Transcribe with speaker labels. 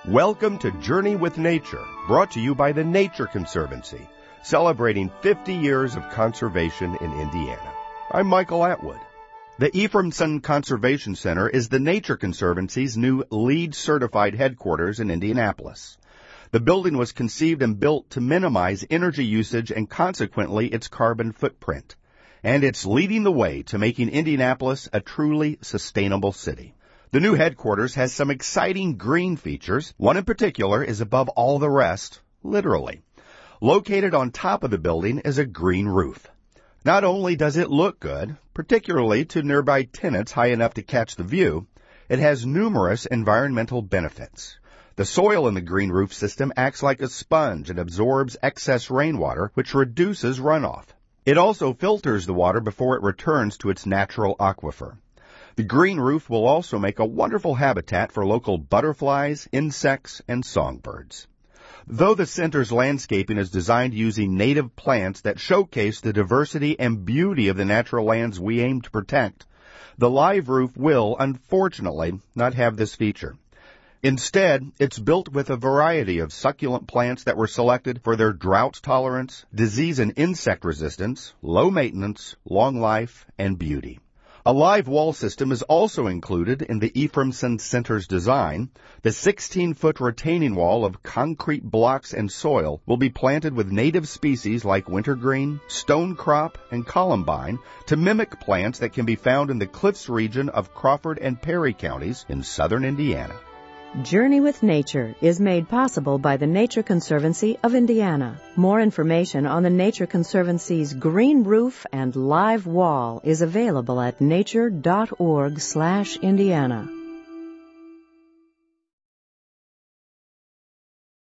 Speaker 1: Welcome to Journey with Nature, brought to you by the Nature Conservancy, celebrating 50 years of conservation in Indiana. I'm Michael Atwood. The Ephraimson Conservation Center is the Nature Conservancy's new LEED-certified headquarters in Indianapolis. The building was conceived and built to minimize energy usage and consequently its carbon footprint. And it's leading the way to making Indianapolis a truly sustainable city. The new headquarters has some exciting green features. One in particular is above all the rest, literally. Located on top of the building is a green roof. Not only does it look good, particularly to nearby tenants high enough to catch the view, it has numerous environmental benefits. The soil in the green roof system acts like a sponge and absorbs excess rainwater, which reduces runoff. It also filters the water before it returns to its natural aquifer. The green roof will also make a wonderful habitat for local butterflies, insects, and songbirds. Though the center's landscaping is designed using native plants that showcase the diversity and beauty of the natural lands we aim to protect, the live roof will, unfortunately, not have this feature. Instead, it's built with a variety of succulent plants that were selected for their drought tolerance, disease and insect resistance, low maintenance, long life, and beauty. A live wall system is also included in the Ephraimson Center's design. The 16-foot retaining wall of concrete blocks and soil will be planted with native species like wintergreen, stonecrop, and columbine to mimic plants that can be found in the Cliffs region of Crawford and Perry counties in southern Indiana.
Speaker 2: Journey with Nature is made possible by the Nature Conservancy of Indiana. More information on the Nature Conservancy's green roof and live wall is available at nature.org/Indiana.